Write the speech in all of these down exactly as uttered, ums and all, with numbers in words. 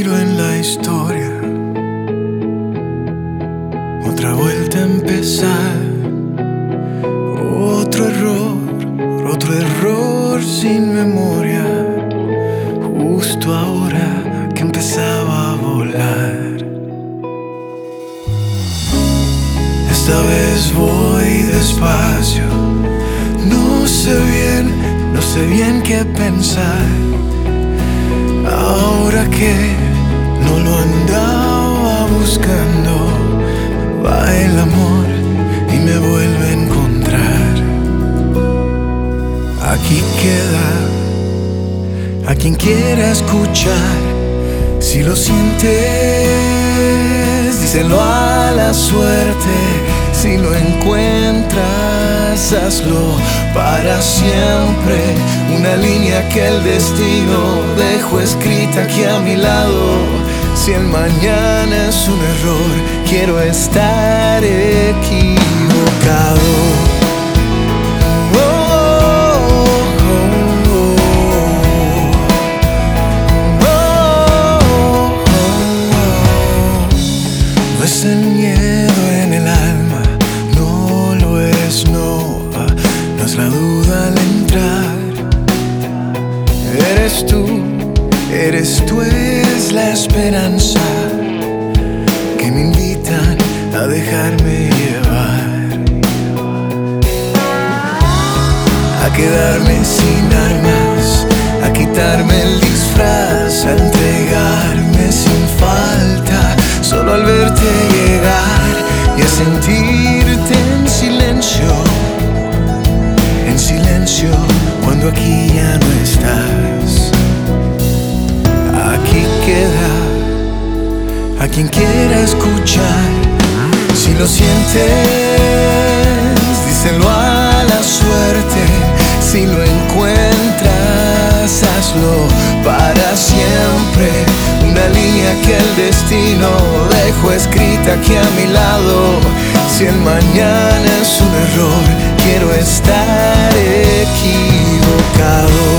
giro en la historia, otra vuelta a empezar, otro error, otro error sin memoria, justo ahora que empezaba a volar. Esta vez voy despacio, no sé bien, no sé bien qué pensar. Ahora que no lo andaba buscando, va el amor y me vuelve a encontrar. Aquí queda a quien quiera escuchar. Si lo sientes, díselo a la suerte. Si lo encuentras, hazlo para siempre. Una línea que el destino dejó escrita aquí a mi lado. Si el mañana es un error, quiero estar equivocado. No es el miedo en el alma, no lo es, no, no es la duda al entrar. Eres tú, eres tú, es la esperanza que me invitan a dejarme llevar, a quedarme sin armas, a quitarme el disfraz, a entregarme sin falta, solo al verte llegar y a sentirte en silencio, en silencio, cuando aquí ya no estás. Aquí queda a quien quiera escuchar. Si lo sientes, díselo a la suerte. Si lo encuentras, hazlo para siempre. Una línea que el destino dejó escrita aquí a mi lado. Si el mañana es un error, quiero estar equivocado.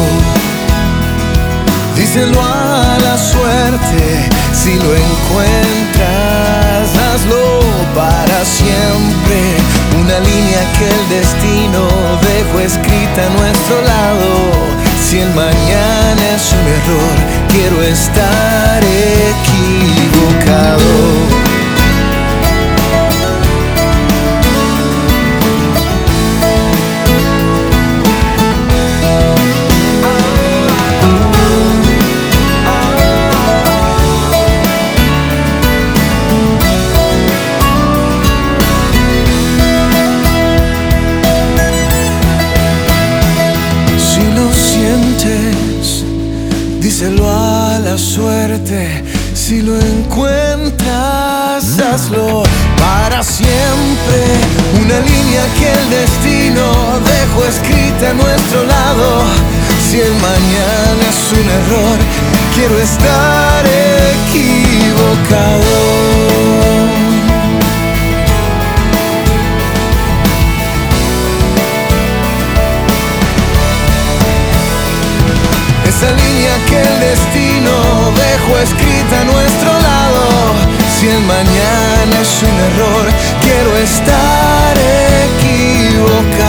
Díselo a la suerte. Si lo encuentras, hazlo para siempre. Una línea que el destino dejó escrita a nuestro lado. Si el mañana es un error, quiero estar equivocado. Díselo a la suerte. Si lo encuentras, hazlo para siempre. Una línea que el destino dejó escrita a nuestro lado. Si el mañana es un error, quiero estar equivocado. Esa línea que el destino dejó escrita a nuestro lado. Si el mañana es un error, quiero estar equivocado.